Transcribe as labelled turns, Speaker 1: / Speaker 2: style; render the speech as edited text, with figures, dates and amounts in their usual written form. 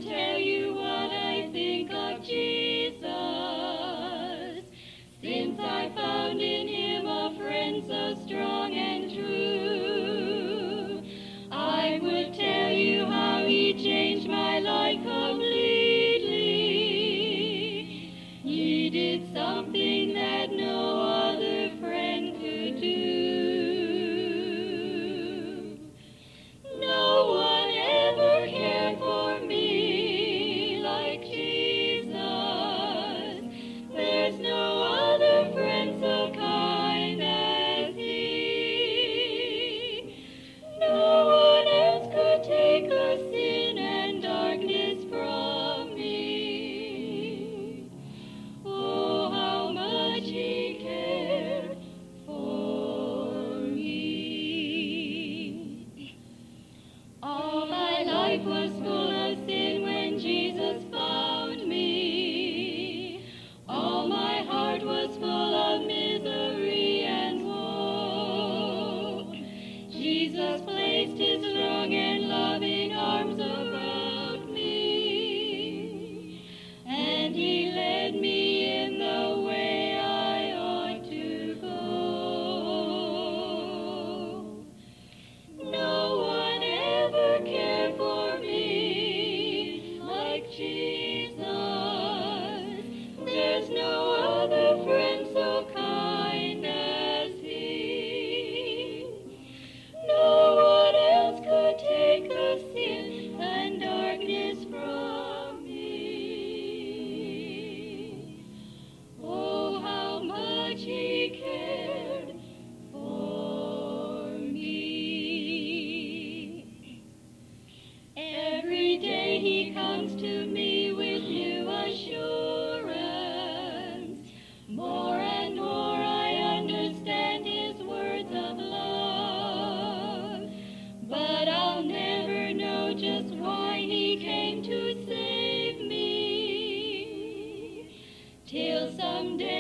Speaker 1: tell you what I think of Jesus, since I found in him a friend so strong and true. I would tell you how he changed my life completely. He did something that no other friend could do. No one ever cared for me like Jesus. There's no other friend so kind as he. No one else could take the sin and darkness from me. Oh, how much he cared for me. All my life was full of sin when Jesus found me. All my heart was full of misery and woe. Jesus placed his strong and loving arms about me, and he led me in the way I ought to go. No one ever cared for me like Jesus. There's no other friend so kind as he. No one else could take the sin and darkness from me. Oh, how much he cared for me. Every day he comes to me with new assurance. More and more I understand his words of love. But I'll never know just why he came to save me, till someday